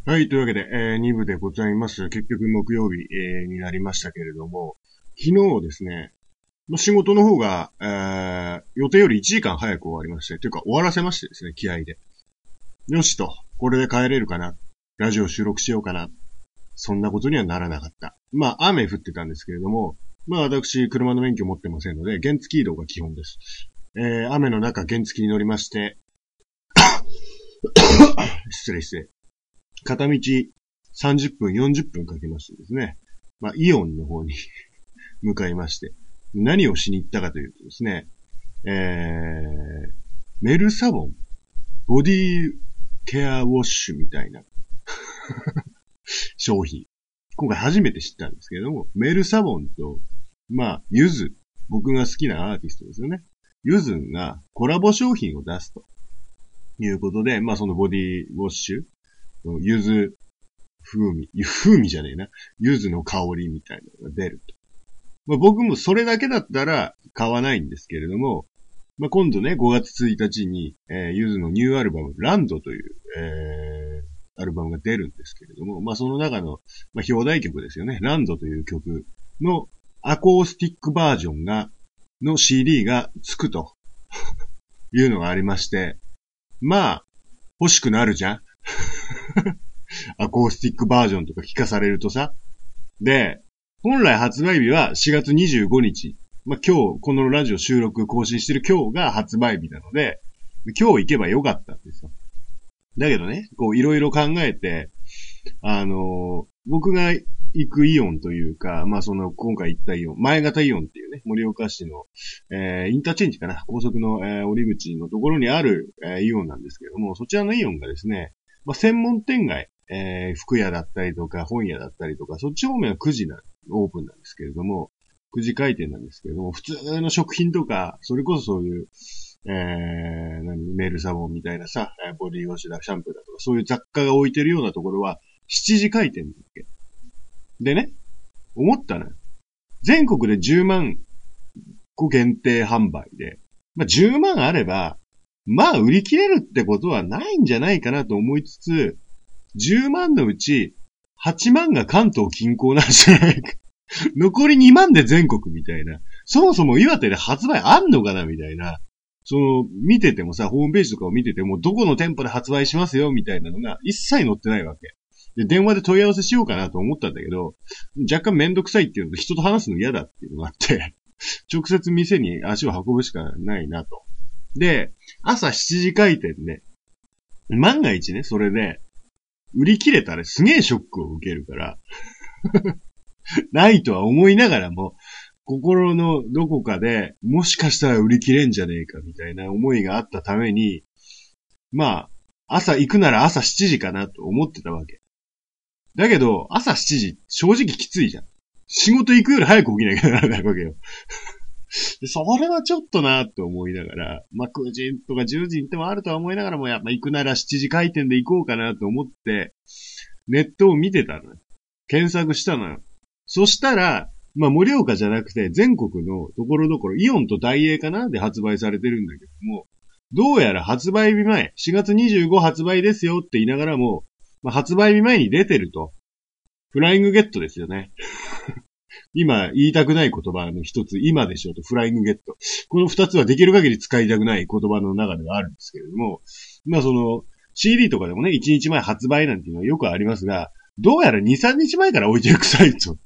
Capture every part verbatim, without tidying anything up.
はい、というわけで、えー、に部でございます。結局木曜日、えー、になりましたけれども、昨日ですね、まあ、仕事の方が、えー、予定よりいちじかん早く終わりまして、というか終わらせましてですね、気合で。よしと、これで帰れるかな。ラジオ収録しようかな。そんなことにはならなかった。まあ、雨降ってたんですけれども、まあ私、車の免許持ってませんので、原付移動が基本です。えー、雨の中原付に乗りまして、失礼失礼。片道さんじゅっぷん、よんじゅっぷんかけましてですね、まあ、イオンの方に向かいまして、何をしに行ったかというとですね、えー、メルサボン、ボディケアウォッシュみたいな商品。今回初めて知ったんですけれども、メルサボンと、まあ、ユズ、僕が好きなアーティストですよね。ユズンがコラボ商品を出すということで、まあそのボディウォッシュ、ユズ風味、風味じゃねえな。柚子の香りみたいなのが出ると。まあ、僕もそれだけだったら買わないんですけれども、まあ、今度ね、ごがつついたちに、えー、柚子のニューアルバム、ランドという、えー、アルバムが出るんですけれども、まあ、その中の、まあ、表題曲ですよね。ランドという曲のアコースティックバージョンが、の シーディー がつくというのがありまして、まあ、欲しくなるじゃんアコースティックバージョンとか聞かされるとさ。で、本来発売日はしがつにじゅうごにち。まあ、今日、このラジオ収録更新してる今日が発売日なので、今日行けばよかったんですよ。だけどね、こういろいろ考えて、あのー、僕が行くイオンというか、まあその今回行ったイオン、前型イオンっていうね、盛岡市の、えー、インターチェンジかな、高速の、えー、折り口のところにある、えー、イオンなんですけれども、そちらのイオンがですね、まあ、専門店街、えー、服屋だったりとか、本屋だったりとか、そっち方面はくじな、オープンなんですけれども、くじ開店なんですけれども、普通の食品とか、それこそそういう、えー、何、メールサボンみたいなさ、ボディウォッシュだ、シャンプーだとか、そういう雑貨が置いてるようなところは、しちじ開店だっけ。でね、思ったのよ。全国でじゅうまんこ限定販売で、まあ、じゅうまんあれば、まあ売り切れるってことはないんじゃないかなと思いつつ、じゅうまんのうちはちまんが関東近郊なんじゃないか。残りにまんで全国みたいな。そもそも岩手で発売あんのかなみたいな。その、見ててもさ、ホームページとかを見てても、どこの店舗で発売しますよみたいなのが一切載ってないわけ。で、電話で問い合わせしようかなと思ったんだけど、若干めんどくさいっていうのと人と話すの嫌だっていうのがあって、直接店に足を運ぶしかないなと。で、朝しちじ開店で、万が一ね、それで、売り切れたらすげえショックを受けるから、ないとは思いながらも、心のどこかで、もしかしたら売り切れんじゃねえかみたいな思いがあったために、まあ、朝行くなら朝しちじかなと思ってたわけ。だけど、朝しちじ、正直きついじゃん。仕事行くより早く起きなきゃならないわけよ。でそれはちょっとなって思いながら、まあ、くじとかじゅうじに行ってもあるとは思いながらも、やっぱ行くならしちじ開店で行こうかなと思って、ネットを見てたのよ。検索したのよ。そしたら、まあ、盛岡じゃなくて、全国のところどころ、イオンとダイエーかなで発売されてるんだけども、どうやら発売日前、しがつにじゅうご発売ですよって言いながらも、まあ、発売日前に出てると。フライングゲットですよね。今言いたくない言葉の一つ、今でしょとフライングゲット。この二つはできる限り使いたくない言葉の中ではあるんですけれども、まあその シーディー とかでもね、いちにちまえ発売なんていうのはよくありますが、どうやらに、さんにちまえから置いてる臭いと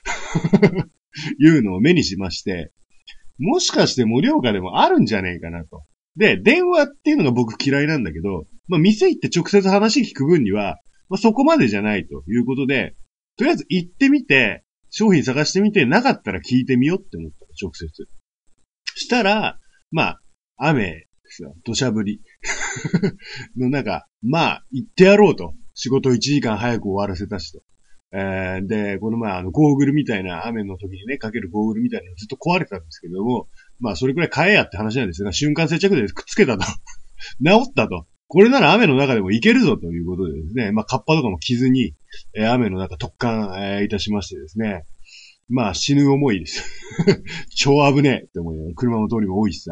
いうのを目にしまして、もしかして盛岡でもあるんじゃねえかなと。で、電話っていうのが僕嫌いなんだけど、まあ店行って直接話聞く分には、まあそこまでじゃないということで、とりあえず行ってみて、商品探してみて、なかったら聞いてみようって思った。直接。したら、まあ、雨ですよ。土砂降り。の中、まあ、行ってやろうと。仕事いちじかん早く終わらせたしと。えー、で、この前、あの、ゴーグルみたいな、雨の時にね、かけるゴーグルみたいなのずっと壊れてたんですけども、まあ、それくらい買えやって話なんですが、瞬間接着でくっつけたと。治ったと。これなら雨の中でもいけるぞということでですね、まあ、カッパとかも着ずに、えー、雨の中特貫、えー、いたしましてですね、まあ死ぬ思いです。超危ねえって思いながら、車の通りも多いしさ、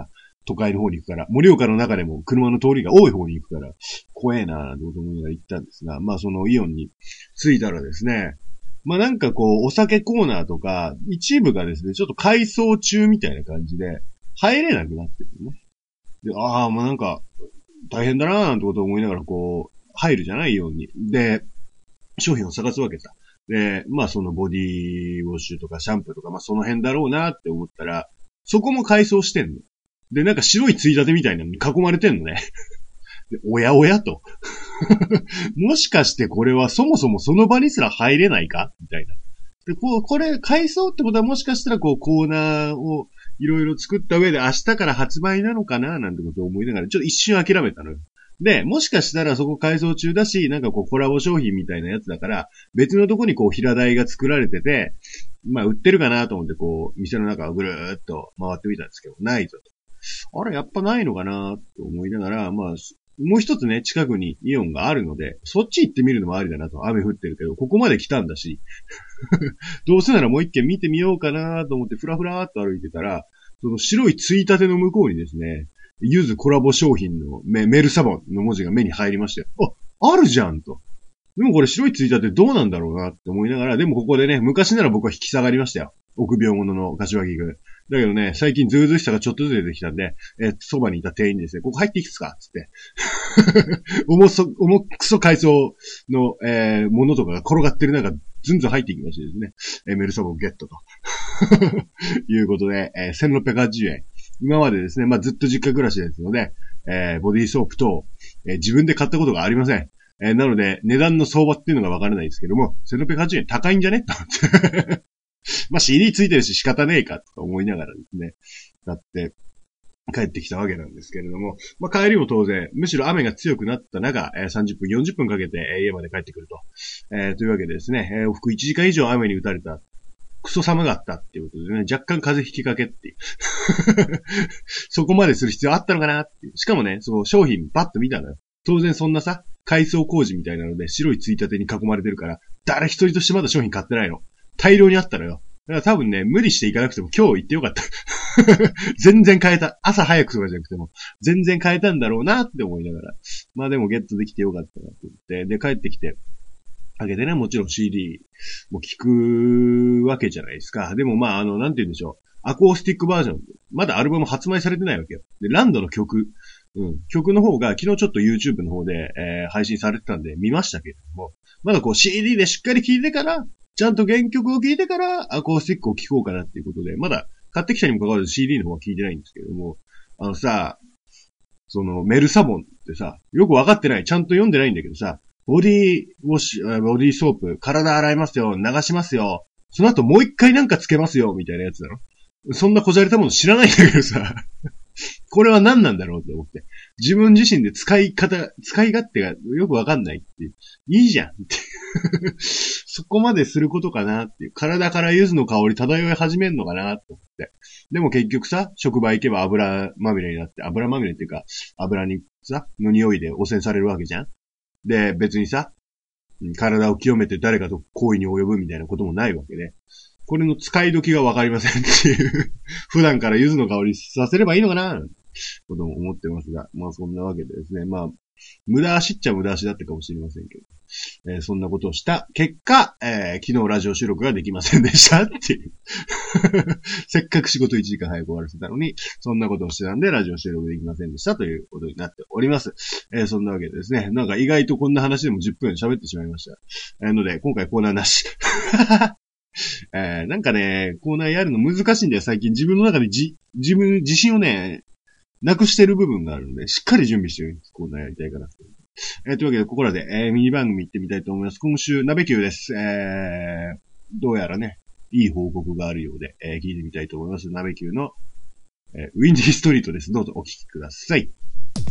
都会の方に行くから、盛岡の中でも車の通りが多い方に行くから、怖えなーなんてこと思いながら行ったんですが、まあそのイオンに着いたらですね、まあなんかこう、お酒コーナーとか、一部がですね、ちょっと改装中みたいな感じで、入れなくなってるね。で、ああ、もうなんか、大変だなーなんてことを思いながらこう、入るじゃないように。で、商品を探すわけさ。で、まあそのボディウォッシュとかシャンプーとか、まあその辺だろうなって思ったら、そこも改装してんの。で、なんか白いついたてみたいなのに囲まれてんのね。で、おやおやと。もしかしてこれはそもそもその場にすら入れないかみたいな。で、こう、これ、改装ってことはもしかしたらこうコーナーをいろいろ作った上で明日から発売なのかななんてことを思いながら、ちょっと一瞬諦めたのよ。で、もしかしたらそこ改装中だし、なんかこうコラボ商品みたいなやつだから、別のとこにこう平台が作られてて、まあ売ってるかなと思ってこう、店の中をぐるーっと回ってみたんですけど、ないぞと。あれ、やっぱないのかなと思いながら、まあ、もう一つね、近くにイオンがあるので、そっち行ってみるのもありだなと。雨降ってるけど、ここまで来たんだし。どうせならもう一軒見てみようかなと思って、ふらふらーっと歩いてたら、その白いついたての向こうにですね、ゆずコラボ商品のメメルサボンの文字が目に入りまして、あ、あるじゃんと。でもこれ白いついたてどうなんだろうなって思いながら、でもここでね、昔なら僕は引き下がりましたよ。臆病者の柏木君。だけどね、最近ズうずうしさがちょっとずつ出てきたんで、えー、そばにいた店員にですね、ここ入っていいですかつって。重そ、重くそ階層の、えー、ものとかが転がってる中、ずんずん入っていきましてですね、えー、メルサボンゲットと。いうことで、えー、せんろっぴゃくはちじゅうえん。今までですね、まあ、ずっと実家暮らしですので、えー、ボディーソープと、えー、自分で買ったことがありません。えー、なので、値段の相場っていうのがわからないですけども、せんろっぴゃくはちじゅうえん高いんじゃねと思って。まあ、シーディー ついてるし仕方ねえかと思いながらですね、買って帰ってきたわけなんですけれども、まあ、帰りも当然、むしろ雨が強くなった中、えー、さんじゅっぷん、よんじゅっぷんかけて、えー、家まで帰ってくると。えー、というわけでですね、えー、往復いちじかん以上雨に打たれた、クソ寒かったっていうことでね、若干風邪ひきかけっていう。そこまでする必要あったのかなっていう。しかもね、その商品バッと見たのよ。当然そんなさ、改装工事みたいなので白いついたてに囲まれてるから、誰一人としてまだ商品買ってないの。大量にあったのよ。だから多分ね、無理していかなくても今日行ってよかった。全然買えた。朝早くとかじゃなくても、全然買えたんだろうなって思いながら。まあでもゲットできてよかったなと思って。で、帰ってきて、あげてね、もちろん シーディー も聞くわけじゃないですか。でもまあ、あの、なんて言うんでしょう。アコースティックバージョン。まだアルバム発売されてないわけよ。で、ランドの曲。うん。曲の方が昨日ちょっと YouTube の方で、えー、配信されてたんで見ましたけれども、まだこう シーディー でしっかり聴いてから、ちゃんと原曲を聴いてからアコースティックを聴こうかなっていうことで、まだ買ってきたにもかかわらず シーディー の方は聴いてないんですけれども、あのさ、そのメルサボンってさ、よくわかってない、ちゃんと読んでないんだけどさ、ボディウォッシュ、ボディーソープ、体洗いますよ、流しますよ、その後もう一回なんかつけますよ、みたいなやつだろ。そんなこじゃれたもの知らないんだけどさ、これは何なんだろうって思って。自分自身で使い方、使い勝手がよくわかんないっていう。いいじゃんって。そこまですることかなっていう。体から柚子の香り漂い始めるのかなって思って。でも結局さ、職場行けば油まみれになって、油まみれっていうか、油にさ、の匂いで汚染されるわけじゃん。で、別にさ、体を清めて誰かと行為に及ぶみたいなこともないわけで。これの使い時がわかりませんっていう。普段から柚子の香りさせればいいのかなことも思ってますが。まあそんなわけでですね。まあ、無駄足っちゃ無駄足だったかもしれませんけど。えー、そんなことをした結果、えー、昨日ラジオ収録ができませんでしたっていう。せっかく仕事いちじかん早く終わらせたのに、そんなことをしてたんでラジオ収録できませんでしたということになっております。えー、そんなわけでですね。なんか意外とこんな話でもじゅっぷん喋ってしまいました。えー、ので、今回コーナーなし。えー、なんかね、コーナーやるの難しいんだよ、最近。自分の中でじ、自分、自信をね、なくしてる部分があるので、しっかり準備してるコーナーやりたいかな。えー、というわけで、ここらで、えー、ミニ番組行ってみたいと思います。今週、鍋級です。えー、どうやらね、いい報告があるようで、えー、聞いてみたいと思います。鍋級の、えー、ウィンディーストリートです。どうぞお聞きください。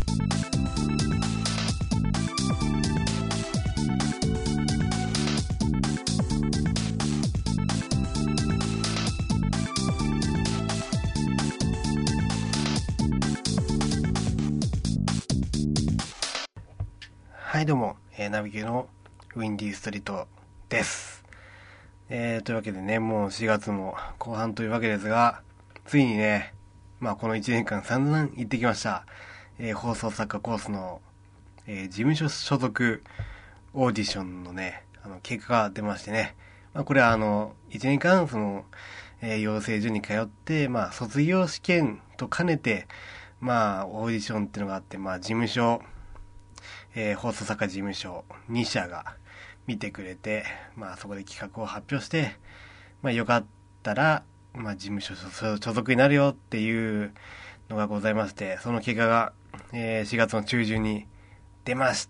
はいどうも、えー、ナビゲのウィンディーストリートです、えー、というわけでね、もうしがつも後半というわけですが、ついにねまあこのいちねんかん散々行ってきました、えー、放送作家コースの、えー、事務所所属オーディションのね、あの結果が出ましてね、まあこれはあのいちねんかんその、えー、養成所に通って、まあ卒業試験と兼ねて、まあオーディションっていうのがあって、まあ事務所、えー、放送作家事務所に社が見てくれて、まあそこで企画を発表して、まあよかったら、まあ事務所所属になるよっていうのがございまして、その結果が、えー、しがつの中旬に出ました。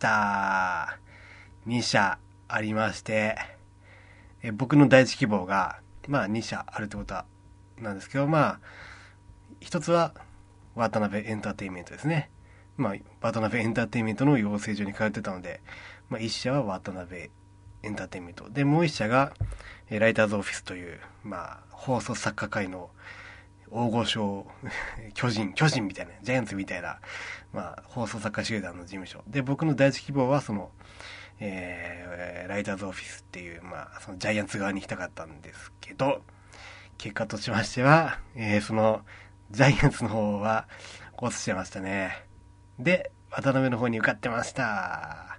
に社ありまして、えー、僕の第一希望が、まあに社あるってことはなんですけど、まあ、一つは渡辺エンターテインメントですね。まあ、渡辺エンターテインメントの養成所に通ってたので、まあ一社は渡辺エンターテインメント。で、もう一社が、ライターズオフィスという、まあ、放送作家界の大御所、巨人、巨人みたいな、ジャイアンツみたいな、まあ、放送作家集団の事務所。で、僕の第一希望は、その、えー、ライターズオフィスっていう、まあ、そのジャイアンツ側に行きたかったんですけど、結果としましては、えー、その、ジャイアンツの方は、落ちちゃいましたね。で、渡辺の方に受かってました。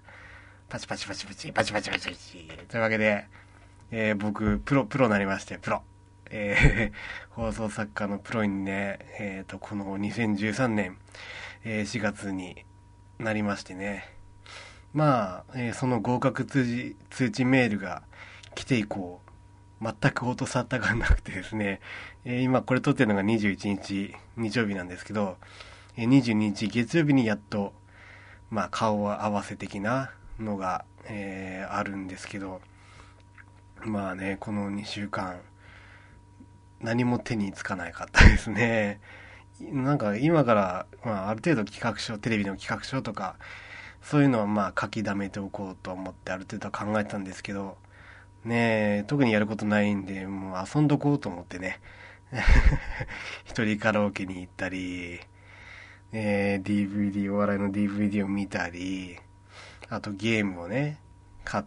パチパチパチパチ、パチパチパチパチ。というわけで、えー、僕、プロ、プロになりまして、プロ。えー、放送作家のプロにね、えーと、このにせんじゅうさんねん、えー、しがつになりましてね。まあ、えー、その合格通知、通知メールが来て以降、全く音沙汰がなくてですね、えー、今これ撮ってるのがにじゅういちにち日曜日なんですけど、えー、にじゅうににち月曜日にやっと、まあ顔を合わせ的なのが、えー、あるんですけど、まあね、このにしゅうかん、何も手につかなかったですね。なんか今から、まあある程度企画書、テレビの企画書とか、そういうのはまあ書き溜めておこうと思ってある程度考えてたんですけど、ねえ、特にやることないんで、もう遊んどこうと思ってね。一人カラオケに行ったり、えー、ディーブイディー、お笑いの ディーブイディー を見たり、あとゲームをね、買って、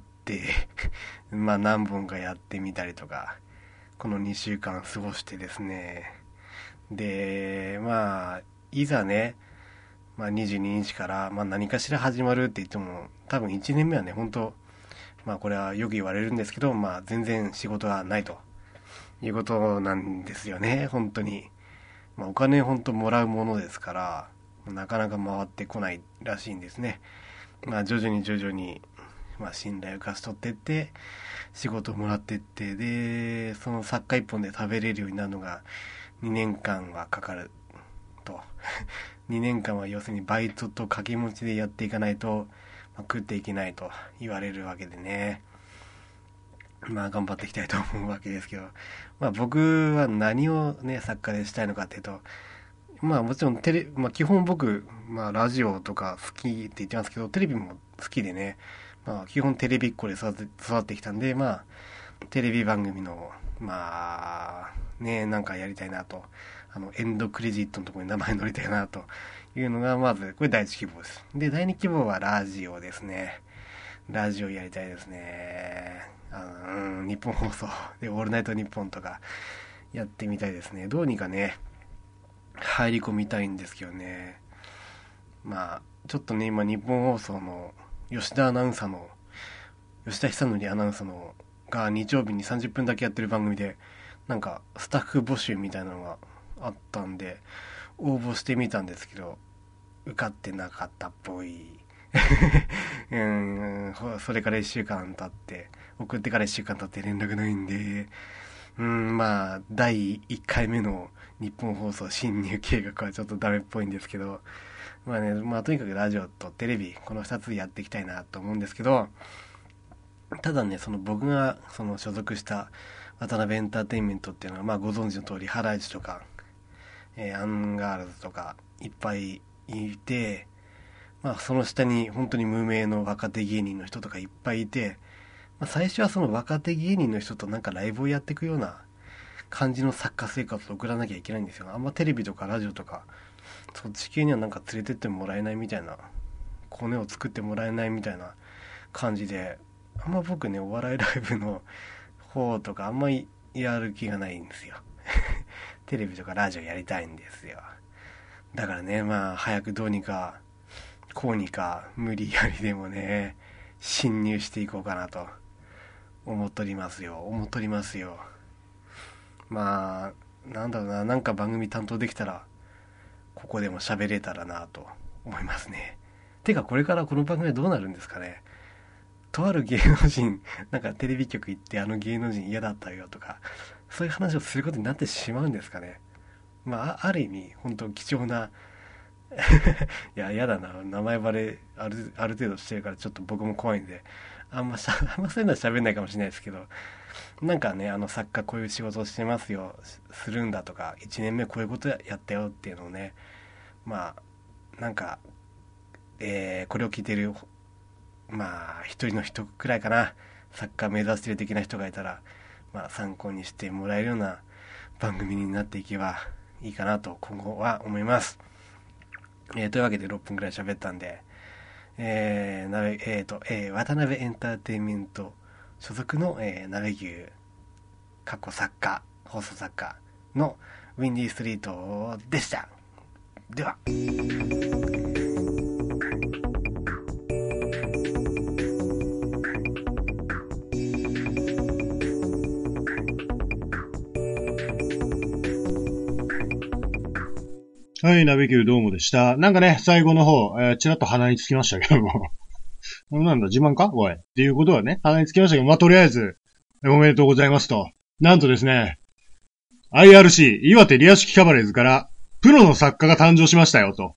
まあ何本かやってみたりとか、このにしゅうかん過ごしてですね。で、まあ、いざね、まあにじゅうににちから、まあ何かしら始まるって言っても、多分いちねんめはね、本当まあこれはよく言われるんですけど、まあ全然仕事がないということなんですよね、本当に。まあお金本当もらうものですから、なかなか回ってこないらしいんですね。まあ徐々に徐々に、まあ信頼を勝ち取っていって、仕事をもらっていって、で、その作家一本で食べれるようになるのがにねんかんはかかると。にねんかんは要するにバイトと掛け持ちでやっていかないと、まあ、食っていけないと言われるわけでね。まあ頑張っていきたいと思うわけですけど、まあ僕は何をね、作家でしたいのかっていうと、まあもちろんテレ、まあ基本僕、まあラジオとか好きって言ってますけど、テレビも好きでね、まあ基本テレビっ子で育て、育ってきたんで、まあ、テレビ番組の、まあ、ね、なんかやりたいなと、あの、エンドクレジットのところに名前載りたいなというのが、まず、これ第一希望です。で、第二希望はラジオですね。ラジオやりたいですね。あの、うん、日本放送で、オールナイトニッポンとかやってみたいですね。どうにかね、入り込みたいんですけどね。まあ、ちょっとね、今、日本放送の吉田アナウンサーの、吉田久典アナウンサーのが日曜日にさんじゅっぷんだけやってる番組で、なんかスタッフ募集みたいなのがあったんで、応募してみたんですけど、受かってなかったっぽい。うん、それからいっしゅうかん経って、送ってからいっしゅうかん経って連絡ないんで、うん、まあ、だいいっかいめの日本放送侵入計画はちょっとダメっぽいんですけど、まあね、まあとにかくラジオとテレビ、このふたつやっていきたいなと思うんですけど、ただね、その僕がその所属した渡辺エンターテインメントっていうのは、まあご存知の通り、ハライチとか、えー、アンガールズとかいっぱいいて、まあその下に本当に無名の若手芸人の人とかいっぱいいて、まあ、最初はその若手芸人の人となんかライブをやっていくような感じの作家生活を送らなきゃいけないんですよ。あんまテレビとかラジオとか、そっち系にはなんか連れてってもらえないみたいな、コネを作ってもらえないみたいな感じで、あんま僕ね、お笑いライブの方とかあんまりやる気がないんですよ。っテレビとかラジオやりたいんですよ。だからね、まあ早くどうにかこうにか無理やりでもね侵入していこうかなと思っとりますよ思っとりますよ。まあなんだろうな、なんか番組担当できたらここでも喋れたらなと思いますね。てかこれからこの番組はどうなるんですかね。とある芸能人なんかテレビ局行ってあの芸能人嫌だったよとかそういう話をすることになってしまうんですかね。まあある意味本当貴重ないや嫌だな、名前バレあるある程度してるからちょっと僕も怖いんであんましゃあんまそういうのは喋んないかもしれないですけど、なんかねあの作家こういう仕事をしてますよするんだとかいちねんめこういうことやったよっていうのをね、まあなんか、えー、これを聞いてるまあ一人の人くらいかな、作家目指してる的な人がいたらまあ参考にしてもらえるような番組になっていけばいいかなと今後は思います。えー、というわけでろっぷんくらい喋ったんで、えーなべえーとえー、渡辺エンターテインメント所属の、えー、鍋牛過去作家放送作家のウィンディーストリートでした。でははい、ナビキューどうもでした。なんかね、最後の方、えー、ちらっと鼻につきましたけども。なんだ、自慢かおい。っていうことはね、鼻につきましたけど、まあ、とりあえず、おめでとうございますと。なんとですね、アイアールシー、岩手リア式キャバレーズから、プロの作家が誕生しましたよと。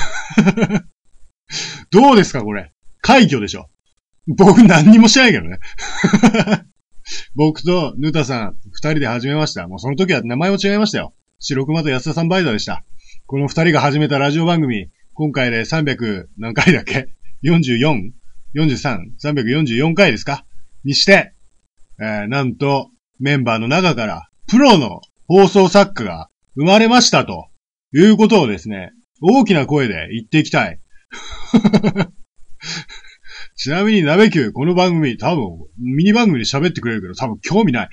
どうですかこれ。快挙でしょ。僕何にもしないけどね。僕とヌタさん、二人で始めました。もうその時は名前も違いましたよ。白熊と安田さんバイザーでした。この二人が始めたラジオ番組、今回でさんびゃく何回だっけ ?よんじゅうよん?よんじゅうさん?さんびゃくよんじゅうよん 回ですかにして、えー、なんとメンバーの中からプロの放送作家が生まれましたということをですね、大きな声で言っていきたい。ちなみに鍋キュー、この番組多分ミニ番組で喋ってくれるけど多分興味ない。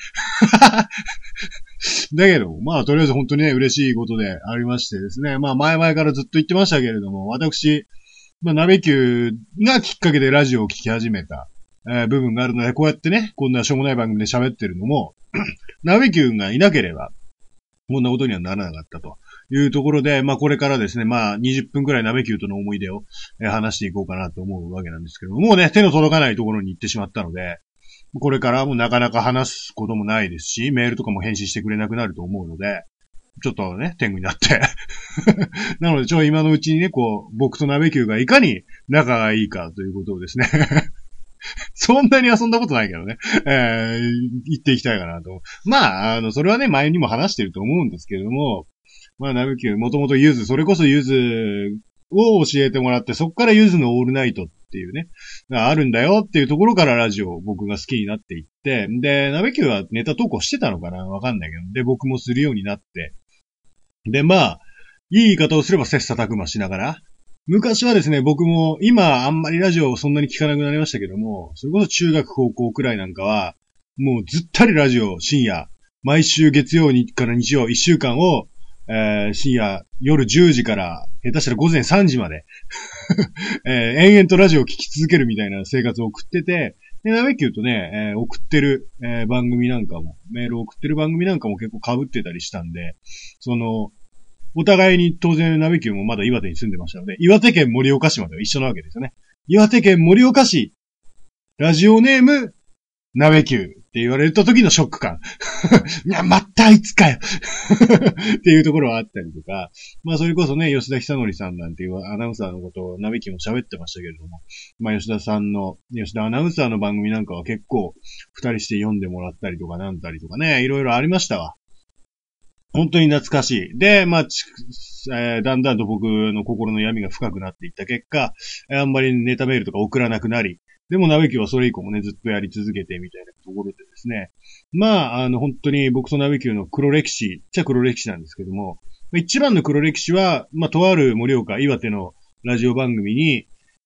だけど、まあとりあえず本当にね、嬉しいことでありましてですね、まあ前々からずっと言ってましたけれども、私、まあ鍋キューがきっかけでラジオを聞き始めた、えー、部分があるので、こうやってね、こんなしょうもない番組で喋ってるのも、鍋キューがいなければ、こんなことにはならなかったというところで、まあこれからですね、まあにじゅっぷんくらい鍋キューとの思い出を、えー、話していこうかなと思うわけなんですけども、もうね、手の届かないところに行ってしまったので、これからもなかなか話すこともないですし、メールとかも返信してくれなくなると思うので、ちょっとね、天狗になって。なので、ちょ、今のうちにね、こう、僕と鍋キューがいかに仲がいいかということをですね。そんなに遊んだことないけどね。えー、言っていきたいかなと。まあ、あの、それはね、前にも話してると思うんですけれども、まあ、鍋キュー、もともとゆず、それこそゆずを教えてもらって、そこからゆずのオールナイトっていうね、あるんだよっていうところからラジオを僕が好きになっていって、で、鍋キューはネタ投稿してたのかなわかんないけど、で、僕もするようになって、で、まあ、いい言い方をすれば切磋琢磨しながら、昔はですね、僕も今あんまりラジオをそんなに聞かなくなりましたけども、それこそ中学高校くらいなんかは、もうずったりラジオ深夜、毎週月曜にから日曜いっしゅうかんを、えー、深夜夜じゅうじから下手したら午前さんじまで、えー、延々とラジオを聞き続けるみたいな生活を送ってて、で、鍋キューとね、えー、送ってる、えー、番組なんかも、メールを送ってる番組なんかも結構被ってたりしたんで、その、お互いに当然鍋キューもまだ岩手に住んでましたので、岩手県盛岡市までは一緒なわけですよね。岩手県盛岡市、ラジオネーム、鍋キューって言われた時のショック感。いや、またあいつかよっていうところはあったりとか、まあそれこそね、吉田久典さんなんていうアナウンサーのことを鍋キューも喋ってましたけれども、まあ吉田さんの、吉田アナウンサーの番組なんかは結構二人して読んでもらったりとかなんたりとかね、いろいろありましたわ。本当に懐かしい。で、まあ、えー、だんだんと僕の心の闇が深くなっていった結果、あんまりネタメールとか送らなくなり、でも鍋キューはそれ以降もね、ずっとやり続けてみたいなところでですね。まあ、あの、本当に僕と鍋キューの黒歴史、っちゃ黒歴史なんですけども、一番の黒歴史は、まあ、とある盛岡、岩手のラジオ番組に、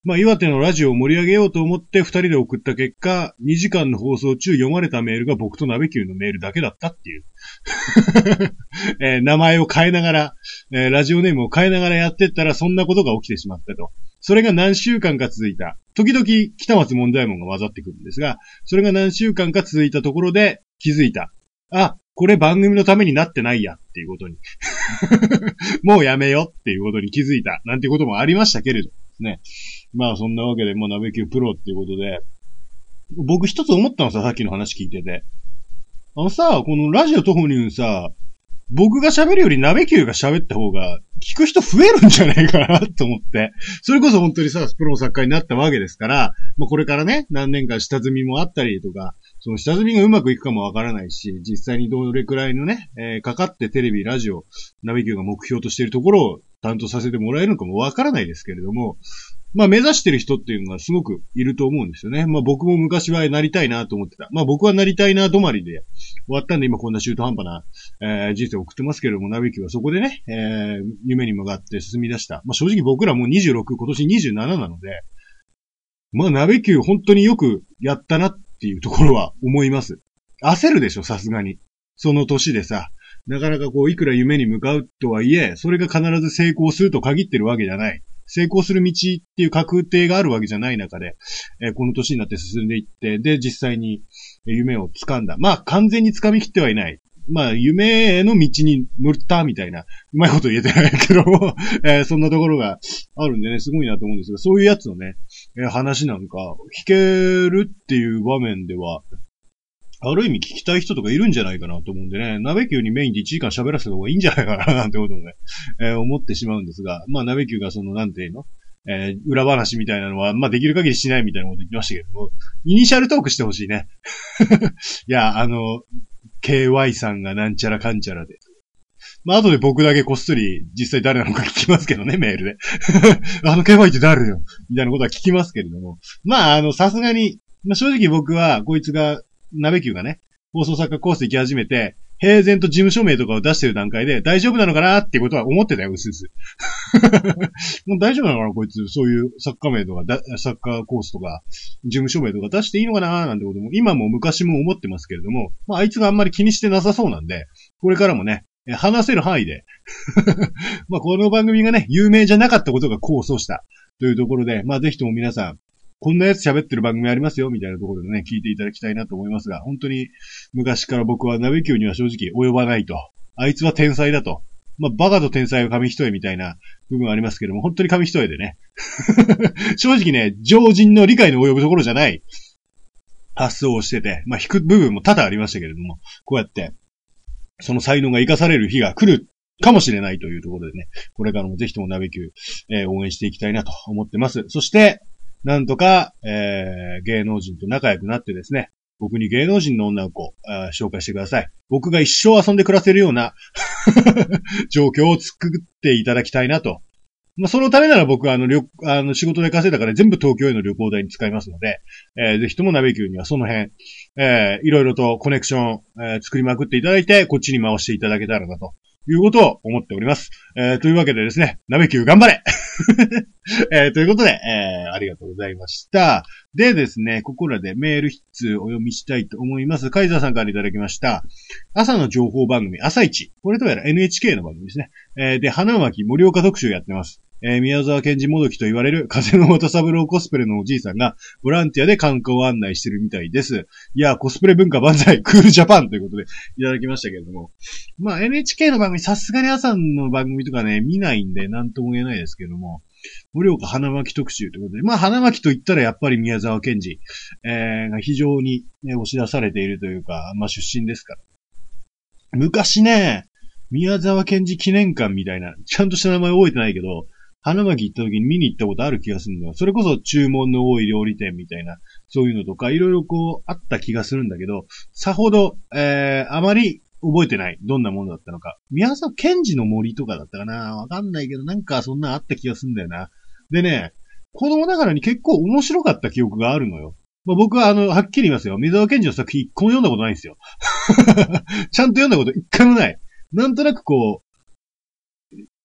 まあ、岩手のラジオを盛り上げようと思って二人で送った結果、にじかんの放送中読まれたメールが僕と鍋球のメールだけだったっていう。えー、名前を変えながら、えー、ラジオネームを変えながらやってったらそんなことが起きてしまったと。それが何週間か続いた。時々北松問題門が混ざってくるんですが、それが何週間か続いたところで気づいた。あ、これ番組のためになってないやっていうことに。もうやめよっていうことに気づいた。なんていうこともありましたけれどですね。まあそんなわけで、まあ鍋球プロっていうことで、僕一つ思ったのさ、さっきの話聞いてて。あのさ、このラジオトホニューさ、僕が喋るより鍋球が喋った方が、聞く人増えるんじゃないかなと思って。それこそ本当にさ、プロの作家になったわけですから、まあこれからね、何年か下積みもあったりとか、その下積みがうまくいくかもわからないし、実際にどれくらいのね、えー、かかってテレビ、ラジオ、鍋球が目標としているところを担当させてもらえるのかもわからないですけれども、まあ目指してる人っていうのがすごくいると思うんですよね。まあ僕も昔はなりたいなと思ってた。まあ僕はなりたいな止まりで終わったんで今こんな中途半端な、えー、人生を送ってますけれども、ナビキはそこでね、えー、夢に向かって進み出した。まあ正直僕らもうにじゅうろく、今年にじゅうなななので、まあナビキ本当によくやったなっていうところは思います。焦るでしょ、さすがに。その年でさ、なかなかこういくら夢に向かうとはいえ、それが必ず成功すると限ってるわけじゃない。成功する道っていう確定があるわけじゃない中で、えー、この年になって進んでいって、で、実際に夢を掴んだ。まあ、完全に掴みきってはいない。まあ、夢への道に乗ったみたいな、うまいこと言えてないけども、えー、そんなところがあるんでね、すごいなと思うんですが、そういうやつのね、えー、話なんか、聞けるっていう場面では、ある意味聞きたい人とかいるんじゃないかなと思うんでね、鍋球にメインでいちじかん喋らせた方がいいんじゃないかななんてこともね、えー、思ってしまうんですが、まあ鍋球がその、なんていうの、えー、裏話みたいなのは、まあできる限りしないみたいなこと言ってましたけども、イニシャルトークしてほしいね。いや、あの、ケーワイ さんがなんちゃらかんちゃらで。まあ後で僕だけこっそり実際誰なのか聞きますけどね、メールで。あの ケーワイ って誰よみたいなことは聞きますけれども。まああの、さすがに、まあ正直僕はこいつが、鍋球がね、放送作家コース行き始めて、平然と事務所名とかを出してる段階で大丈夫なのかなっていうことは思ってたよ、うすうす。もう大丈夫なのかな、こいつ。そういう作家名とか、作家コースとか、事務所名とか出していいのかななんてことも、今も昔も思ってますけれども、まあ、あいつがあんまり気にしてなさそうなんで、これからもね、話せる範囲で、まあ、この番組がね、有名じゃなかったことが功を奏したというところで、まあ、ぜひとも皆さん、こんなやつ喋ってる番組ありますよ、みたいなところでね、聞いていただきたいなと思いますが、本当に昔から僕は鍋球には正直及ばないと。あいつは天才だと。まあ、バカと天才は紙一重みたいな部分ありますけども、本当に紙一重でね。正直ね、常人の理解の及ぶところじゃない発想をしてて、まあ、引く部分も多々ありましたけれども、こうやって、その才能が活かされる日が来るかもしれないというところでね、これからもぜひとも鍋球、えー、応援していきたいなと思ってます。そして、なんとか、えー、芸能人と仲良くなってですね、僕に芸能人の女の子、あ紹介してください。僕が一生遊んで暮らせるような状況を作っていただきたいなと。まあ、そのためなら僕はあの、旅、あの、仕事で稼いだから全部東京への旅行代に使いますので、えー、ぜひとも鍋球にはその辺、えー、いろいろとコネクション、えー、作りまくっていただいて、こっちに回していただけたらなと。いうことを思っております。えー、というわけでですね、鍋球頑張れえー、ということで、えー、ありがとうございました。でですね、ここらでメール一通お読みしたいと思います。カイザーさんからいただきました。朝の情報番組、朝一。これとやら エヌエイチケー の番組ですね。えー、で、花巻盛岡特集やってます。えー、宮沢賢治もどきと言われる風の又三郎コスプレのおじいさんがボランティアで観光を案内してるみたいです。いや、コスプレ文化万歳、クールジャパンということでいただきましたけれども。まあ エヌエイチケー の番組、さすがに朝の番組とかね、見ないんで何とも言えないですけども、盛岡花巻特集ということで、まあ花巻と言ったらやっぱり宮沢賢治、えー、が非常に、ね、押し出されているというか、まあ出身ですから。昔ね、宮沢賢治記念館みたいな、ちゃんとした名前覚えてないけど、花巻行った時に見に行ったことある気がするんだよ。それこそ注文の多い料理店みたいな、そういうのとか、いろいろこう、あった気がするんだけど、さほど、えー、あまり覚えてない。どんなものだったのか。宮沢賢治の森とかだったかなわかんないけど、なんかそんなあった気がするんだよな。でね、子供ながらに結構面白かった記憶があるのよ。まあ、僕はあの、はっきり言いますよ。宮沢賢治の作品一個も読んだことないんですよ。ちゃんと読んだこと一回もない。なんとなくこう、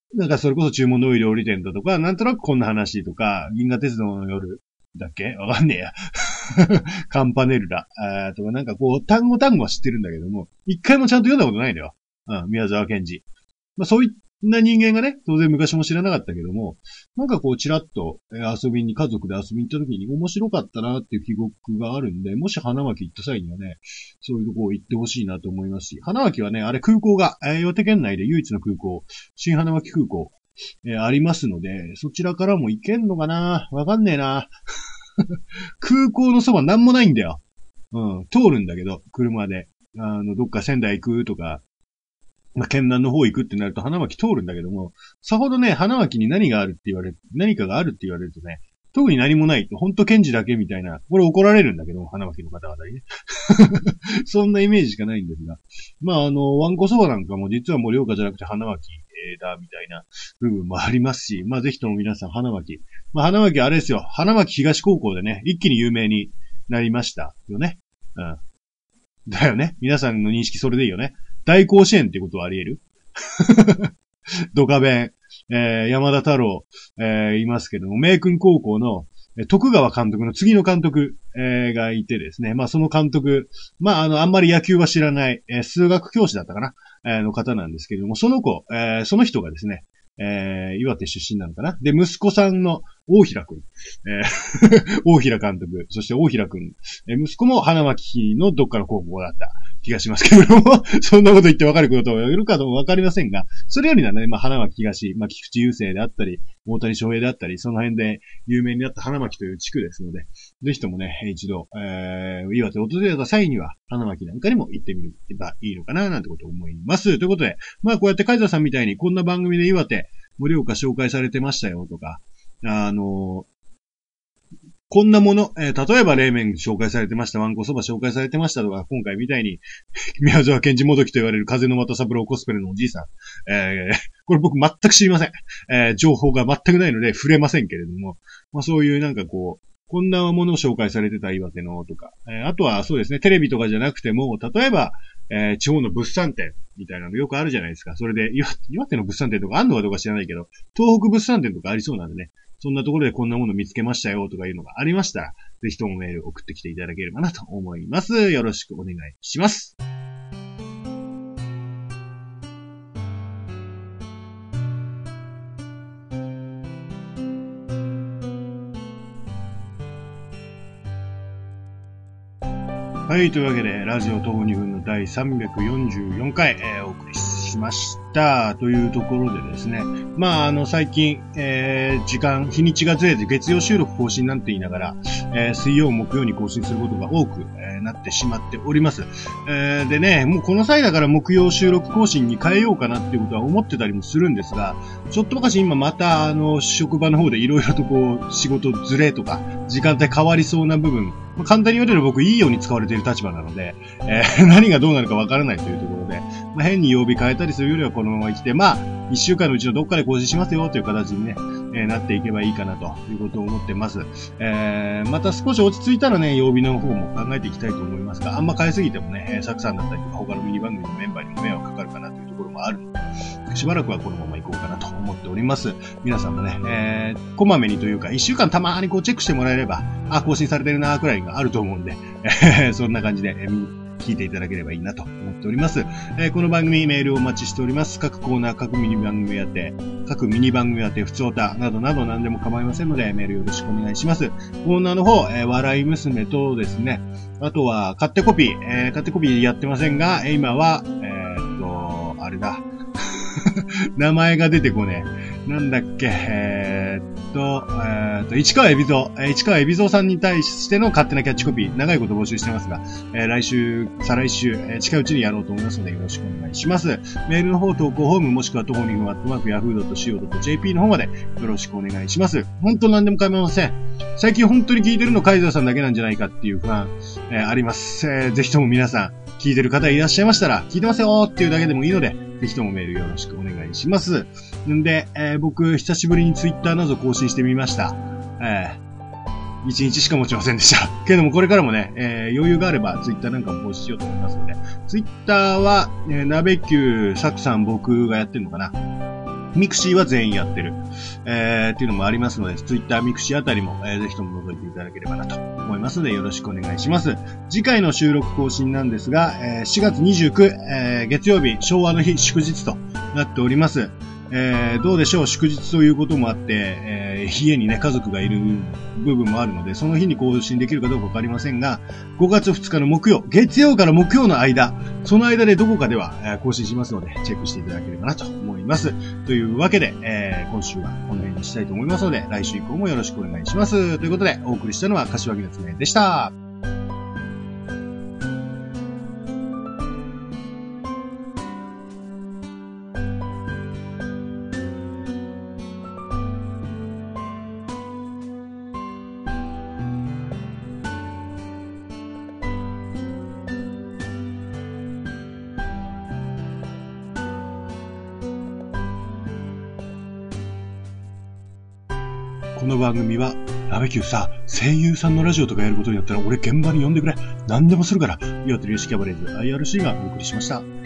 なんかそれこそ注文の多い料理店だとか、なんとなくこんな話とか、銀河鉄道の夜だっけわかんねえや。カンパネルラ、あとかなんかこう、単語単語は知ってるんだけども、一回もちゃんと読んだことないんだよ。うん、宮沢賢治。まあそういった人間がね、当然昔も知らなかったけども、なんかこう、ちらっと遊びに、家族で遊びに行った時に面白かったなっていう記憶があるんで、もし花巻行った際にはね、そういうとこ行ってほしいなと思いますし、花巻はね、あれ空港が、えー、岩手県内で唯一の空港、新花巻空港、えー、ありますので、そちらからも行けんのかな？わかんねえな。空港のそばなんもないんだよ。うん、通るんだけど、車で。あの、どっか仙台行くとか、まあ、県南の方行くってなると花巻通るんだけども、さほどね、花巻に何があるって言われる、何かがあるって言われるとね、特に何もないと、ほんと検事だけみたいな、これ怒られるんだけども、花巻の方々にね。そんなイメージしかないんですが。まあ、あの、ワンコそばなんかも実は盛岡じゃなくて花巻だ、みたいな部分もありますし、まあ、ぜひとも皆さん花巻。まあ、花巻あれですよ、花巻東高校でね、一気に有名になりましたよね。うん。だよね。皆さんの認識それでいいよね。大甲子園ってことはあり得る？ドカベン、えー、山田太郎、えー、いますけども、明訓高校の、えー、徳川監督の次の監督、えー、がいてですね、まあその監督、まああの、あんまり野球は知らない、えー、数学教師だったかな、えー、の方なんですけれども、その子、えー、その人がですね、えー、岩手出身なのかな。で、息子さんの大平くん、えー、大平監督、そして大平くん、えー、息子も花巻のどっかの高校だった気がしますけれども、そんなこと言って分かることがいるかどうか分かりませんが、それよりはね、まあ、花巻東、まあ、菊池雄星であったり、大谷翔平であったり、その辺で有名になった花巻という地区ですので、ぜひともね、一度、えー、岩手を訪れた際には、花巻なんかにも行ってみればいいのかな、なんてことを思います。ということで、まあ、こうやってカイザーさんみたいに、こんな番組で岩手、盛岡紹介されてましたよとか、あのー、こんなもの、えー、例えば冷麺紹介されてました、わんこそば紹介されてましたとか、今回みたいに、宮沢賢治もどきと言われる風の又三郎コスプレのおじいさん。えー、これ僕全く知りません。えー、情報が全くないので触れませんけれども、まあそういうなんかこう、こんなものを紹介されてた岩手のとか、えー、あとはそうですね、テレビとかじゃなくても、例えば、えー、地方の物産展みたいなのよくあるじゃないですか。それで、岩、岩手の物産展とかあんのかどうか知らないけど、東北物産展とかありそうなんでね、そんなところでこんなもの見つけましたよとかいうのがありましたら、ぜひともメール送ってきていただければなと思います。よろしくお願いします。はい、というわけで、ラジオ徒歩にふんのだいさんびゃくよんじゅうよんかい、えー、お送りしました。というところでですね、まあ、あの、最近、えー、時間、日にちがずれて月曜収録更新なんて言いながら、えー、水曜、木曜に更新することが多く、えー、なってしまっております。えー、でね、もうこの際だから木曜収録更新に変えようかなっていうことは思ってたりもするんですが、ちょっとばかし今また、あの、職場の方でいろいろとこう、仕事ずれとか、時間帯変わりそうな部分、まあ、簡単に言われれば僕いいように使われている立場なので、えー、何がどうなるかわからないというところで、まあ、変に曜日変えたりするよりはこのまま生きて、まあ、一週間のうちのどっかで更新しますよという形にね、えー、なっていけばいいかなということを思ってます。えー、また少し落ち着いたらね、曜日の方も考えていきたいと思いますが、あんま変えすぎてもね、サクさんだったりとか他のミニ番組のメンバーにも迷惑かかるかなというところもあるので、しばらくはこのまま行こうかなと思っております。皆さんもね、えー、こまめにというか、一週間たまーにこうチェックしてもらえれば、あ、更新されてるなーくらいがあると思うんで、えー、そんな感じで、えー聞いていただければいいなと思っております。えー、この番組メールをお待ちしております。各コーナー、各ミニ番組やて、各ミニ番組やて、ふつおたなどなど何でも構いませんので、メールよろしくお願いします。コーナーの方、えー、笑い娘とですね、あとは、買ってコピー、えー、買ってコピーやってませんが、今は、えー、っと、あれだ。名前が出てこねえ。なんだっけ、えー、っと、えー、っと、市川海老蔵、市川海老蔵さんに対しての勝手なキャッチコピー、長いこと募集してますが、えー、来週、再来週、えー、近いうちにやろうと思いますので、よろしくお願いします。メールの方、投稿フォーム、もしくは徒歩にふん、アットマーク、ヤフードットシーオードットジェーピー の方まで、よろしくお願いします。本当何でも構いません。最近本当に聞いてるのカイザーさんだけなんじゃないかっていう不安、えー、あります。えー、ぜひとも皆さん、聞いてる方いらっしゃいましたら、聞いてますよーっていうだけでもいいので、ぜひともメールよろしくお願いします。んで、えー、僕、久しぶりにツイッターなど更新してみました。えー、一日しか持ちませんでした。けどもこれからもね、えー、余裕があればツイッターなんかも更新しようと思いますので、ツイッターは、えー、鍋級、サクさん僕がやってるのかな。 ミクシーは全員やってる。えー、っていうのもありますので、ツイッター、ミクシーあたりも、えー、ぜひとも覗いていただければなと思いますので、よろしくお願いします。次回の収録更新なんですが、えー、しがつにじゅうくにち、えー、月曜日、昭和の日、祝日となっております。えー、どうでしょう、祝日ということもあって、えー、家にね、家族がいる部分もあるので、その日に更新できるかどうかわかりませんが、ごがつふつかの木曜、月曜から木曜の間、その間でどこかでは、えー、更新しますので、チェックしていただければなと思います。というわけで、えー、今週はこの辺にしたいと思いますので、来週以降もよろしくお願いします。ということで、お送りしたのは柏木夏目でした。この番組は、ラベキューさ、声優さんのラジオとかやることになったら俺現場に呼んでくれ。何でもするから。岩手リューシキャバレーズ アイアールシー がお送りしました。